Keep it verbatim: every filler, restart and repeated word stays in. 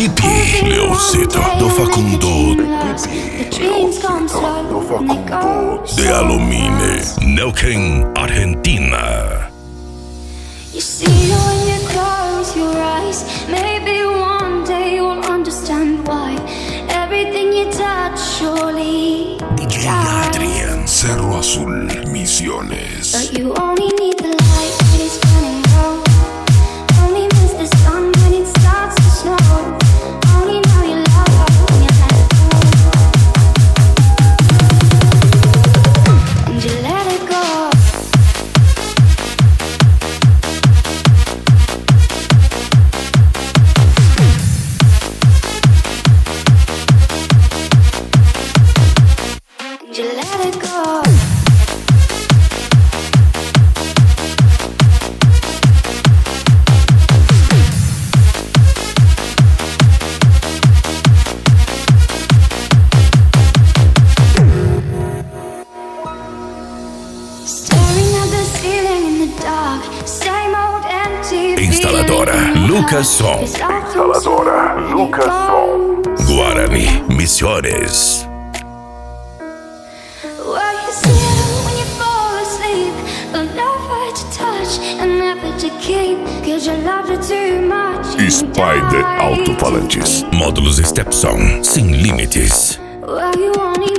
Pipi Leocito do Facundo. Do Facundo. De Alumine, Neuquén, Argentina. You see when you close your eyes, maybe one day you'll understand why everything you touch surely D J Adrian, Cerro Azul, Misiones. but you only need the light when it's burning low. Only miss the sun when it starts to snow. Only know you love when you let go. And you let it go. And you let it go. Staring at the ceiling in the dark, same old empty Instaladora feeling. Lucas Som. Instaladora Lucas Som. Guarani, Misiones. Well, you see when you fall asleep, but never to touch and never to keep, 'cause you loved it too much. and you Spider died Alto-Falantes. to keep. Módulos Stepson, sem limites. Well, you only